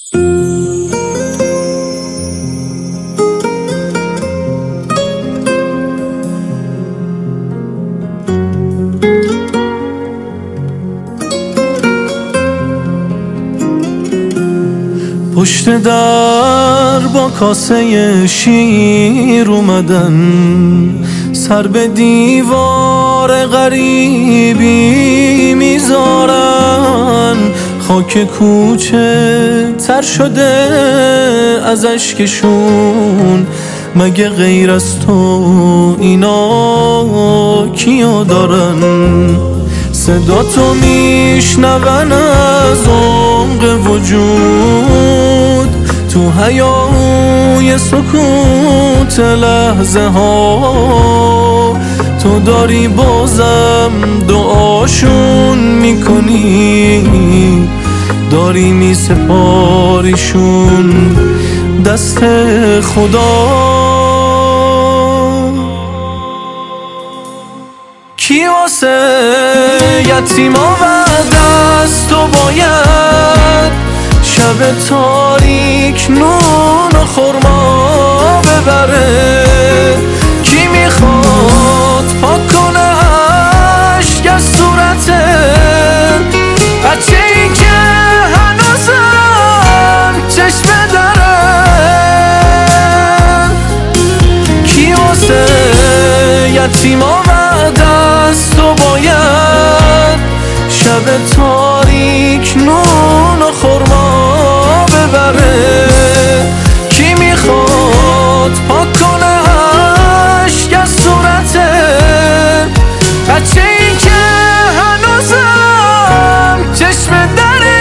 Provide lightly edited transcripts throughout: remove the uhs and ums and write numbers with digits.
پشت در با کاسه شیر اومدن، سر به دیوار غریبی میذارن. خاک کوچه تر شده از اشکشون، مگه غیر از تو اینا کیو دارن؟ صدا تو میشنون از عمق وجود، تو حیای سکوت لحظه ها. تو داری بازم دعاشون میکنی، داری میسپاریشون دست خدا. کی واسه یتیما و دست و باید شب تاریک نون و خورما ببره؟ کی میخواد پاک کنه اشک از صورته بچه‌ای که هنوزم چشم داره؟ کی واسه یتیما و دست و باید شب تاریک نون و خورما ببره؟ کی میخواد پاک کنه اشک از صورته بچه‌ای که هنوزم چشم داره؟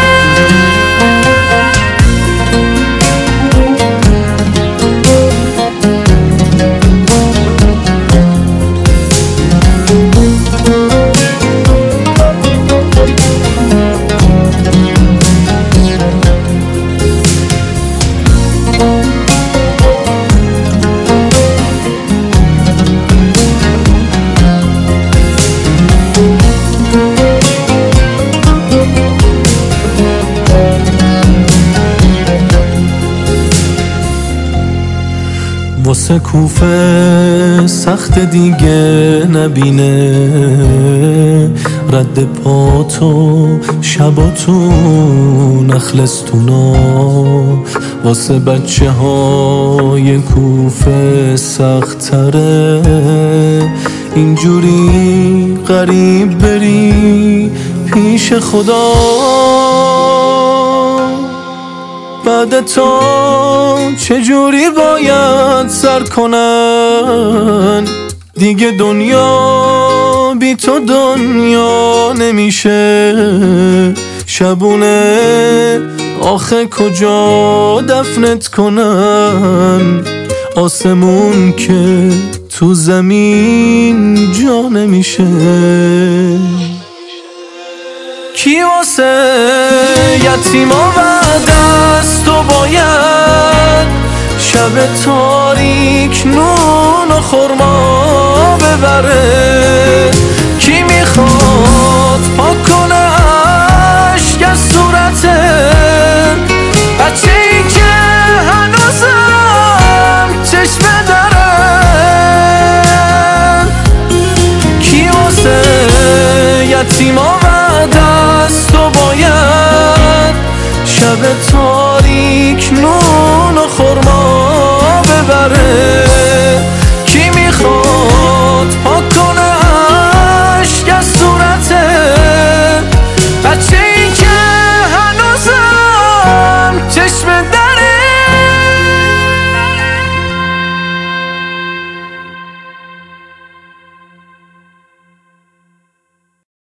واسه کوفه سخت دیگه نبینه، رد پاتو شباتو نخلستونا. واسه بچه های کوفه سخت تره اینجوری غریب بری پیش خدا. بعد تو چجوری باید سر کنن؟ دیگه دنیا بی تو دنیا نمیشه. شبونه آخه کجا دفنت کنن؟ آسمون که تو زمین جا نمیشه. کی واسه یتیما و دست و باید شب تاریک نون و خورما ببره؟ کی میخواد پاک کنه اشک از صورته بچه‌ای که هنوزم چشم داره؟ کی واسه یتیما و دست و باید شب تاریک نون و خورما ببره؟